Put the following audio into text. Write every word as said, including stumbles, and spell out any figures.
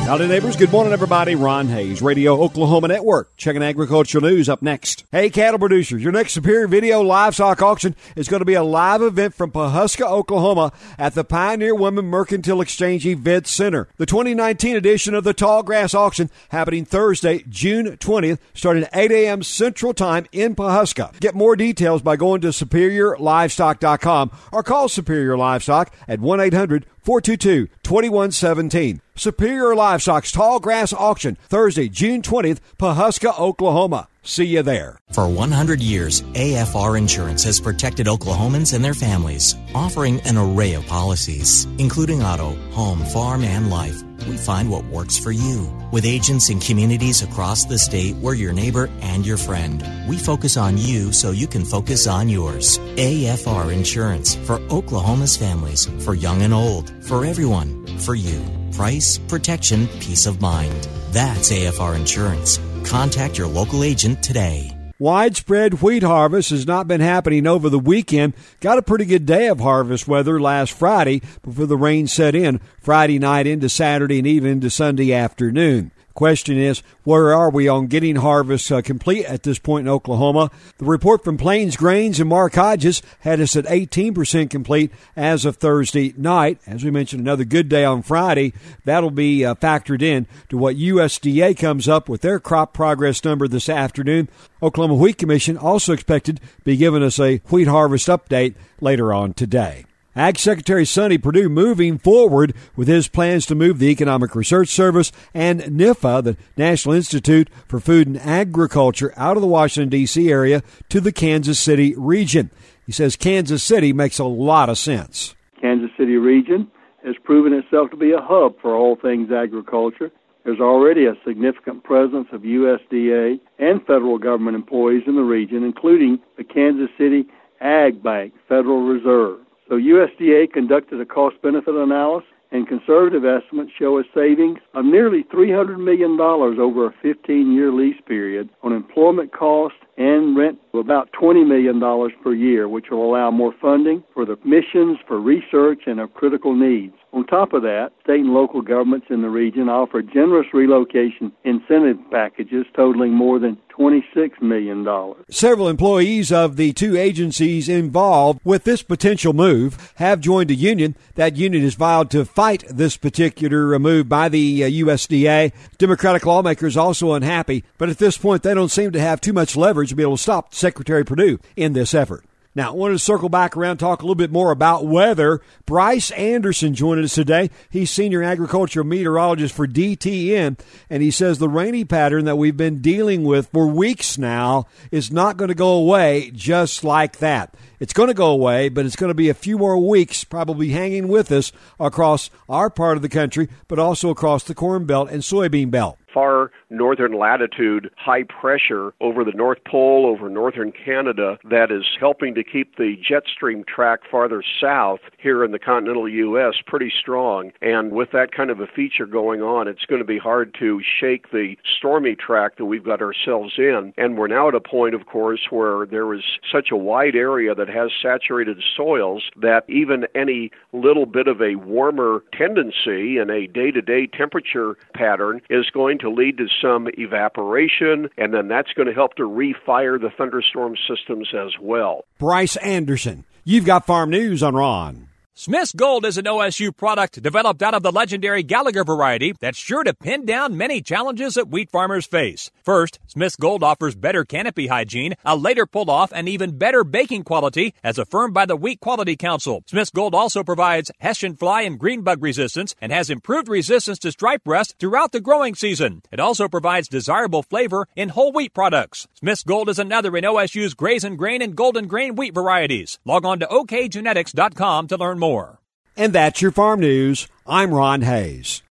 Howdy, neighbors. Good morning, everybody. Ron Hayes, Radio Oklahoma Network. Checking agricultural news up next. Hey, cattle producers, your next Superior Video Livestock Auction is going to be a live event from Pawhuska, Oklahoma at the Pioneer Women Mercantile Exchange Event Center. The twenty nineteen edition of the Tallgrass Auction happening Thursday, June twentieth, starting at eight a.m. Central Time in Pawhuska. Get more details by going to superior livestock dot com or call Superior Livestock at one eight hundred four two two two one one seven. Superior Livestock's Tallgrass Auction, Thursday, June twentieth, Pawhuska, Oklahoma. See you there. For one hundred years, A F R Insurance has protected Oklahomans and their families, offering an array of policies, including auto, home, farm, and life. We find what works for you. With agents in communities across the state, we're your neighbor and your friend. We focus on you so you can focus on yours. A F R Insurance, for Oklahoma's families, for young and old, for everyone, for you. Price, protection, peace of mind. That's A F R Insurance. Contact your local agent today. Widespread wheat harvest has not been happening over the weekend. Got a pretty good day of harvest weather last Friday before the rain set in Friday night into Saturday and even into Sunday afternoon. Question is, where are we on getting harvest uh, complete at this point in Oklahoma? The report from Plains Grains and Mark Hodges had us at eighteen percent complete as of Thursday night. As we mentioned, another good day on Friday. That'll be uh, factored in to what U S D A comes up with their crop progress number this afternoon. Oklahoma Wheat Commission also expected to be giving us a wheat harvest update later on today. Ag Secretary Sonny Perdue moving forward with his plans to move the Economic Research Service and N I F A, the National Institute for Food and Agriculture, out of the Washington, D C area to the Kansas City region. He says Kansas City makes a lot of sense. Kansas City region has proven itself to be a hub for all things agriculture. There's already a significant presence of U S D A and federal government employees in the region, including the Kansas City Ag Bank Federal Reserve. So U S D A conducted a cost-benefit analysis, and conservative estimates show a savings of nearly three hundred million dollars over a fifteen-year lease period on employment costs and rent of about twenty million dollars per year, which will allow more funding for the missions, for research, and of critical needs. On top of that, state and local governments in the region offer generous relocation incentive packages totaling more than twenty-six million dollars. Several employees of the two agencies involved with this potential move have joined a union. That union has vowed to fight this particular move by the uh, U S D A. Democratic lawmakers also unhappy, but at this point they don't seem to have too much leverage to be able to stop Secretary Perdue in this effort. Now, I wanted to circle back around and talk a little bit more about weather. Bryce Anderson joining us today. He's senior agricultural meteorologist for D T N, and he says the rainy pattern that we've been dealing with for weeks now is not going to go away just like that. It's going to go away, but it's going to be a few more weeks probably hanging with us across our part of the country, but also across the Corn Belt and soybean belt. Far northern latitude, high pressure over the North Pole, over northern Canada, that is helping to keep the jet stream track farther south here in the continental U S pretty strong. And with that kind of a feature going on, it's going to be hard to shake the stormy track that we've got ourselves in. And we're now at a point, of course, where there is such a wide area that has saturated soils that even any little bit of a warmer tendency in a day-to-day temperature pattern is going to lead to some evaporation, and then that's going to help to refire the thunderstorm systems as well. Bryce Anderson, you've got Farm News on Ron. Smith's Gold is an O S U product developed out of the legendary Gallagher variety that's sure to pin down many challenges that wheat farmers face. First, Smith's Gold offers better canopy hygiene, a later pull-off, and even better baking quality as affirmed by the Wheat Quality Council. Smith's Gold also provides Hessian fly and green bug resistance and has improved resistance to stripe rust throughout the growing season. It also provides desirable flavor in whole wheat products. Smith's Gold is another in O S U's Graze and Grain and Golden Grain wheat varieties. Log on to O K genetics dot com to learn more. And that's your Farm News. I'm Ron Hayes.